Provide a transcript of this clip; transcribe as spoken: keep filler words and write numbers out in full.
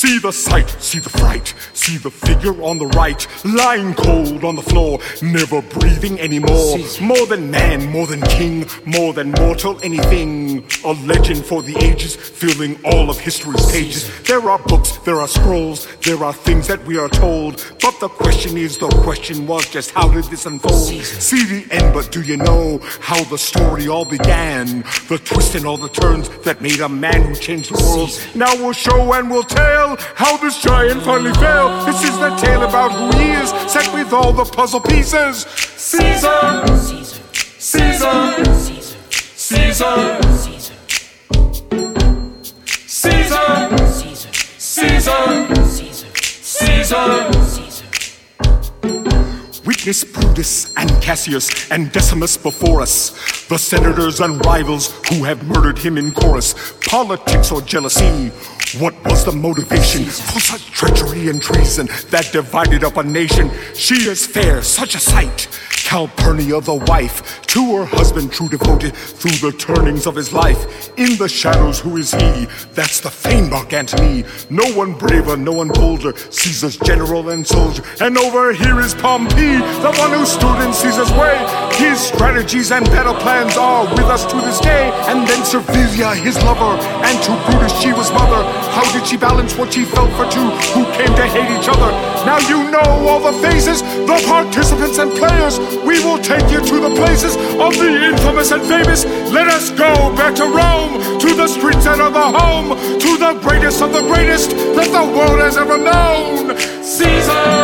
See the sight, see the fright, see the figure on the right, lying cold on the floor, never breathing anymore. Caesar. More than man, more than king, more than mortal anything. A legend for the ages, filling all of history's pages. Caesar. There are books, there are scrolls, there are things that we are told. But the question is, the question was just how did this unfold? Caesar. See the end, but do you know how the story all began? The twists and all the turns that made a man who changed the world. Caesar. Now we'll show and we'll tell how this giant finally fell. This is the tale about who he is, set with all the puzzle pieces. Caesar! Caesar. Caesar! Caesar. Caesar! Caesar. Caesar! Caesar. Caesar! Caesar. Caesar! Caesar. Witness Brutus and Cassius and Decimus before us, the senators and rivals who have murdered him in chorus. Politics or jealousy, what was the motivation for such treachery and treason that divided up a nation? She is fair, such a sight, Calpurnia the wife, to her husband true devoted through the turnings of his life. In the shadows who is he? That's the famed Mark Antony. No one braver, no one bolder, Caesar's general and soldier. And over here is Pompey, the one who stood in Caesar's way. His strategies and battle plans are with us to this day. And then Servilia, his lover, and to Brutus she was mother. How did she balance what she felt for two who came to hate each other? Now you know all the phases, the participants and players. We will take you to the places of the infamous and famous. Let us go back to Rome, to the streets and of the home, to the greatest of the greatest that the world has ever known. Caesar!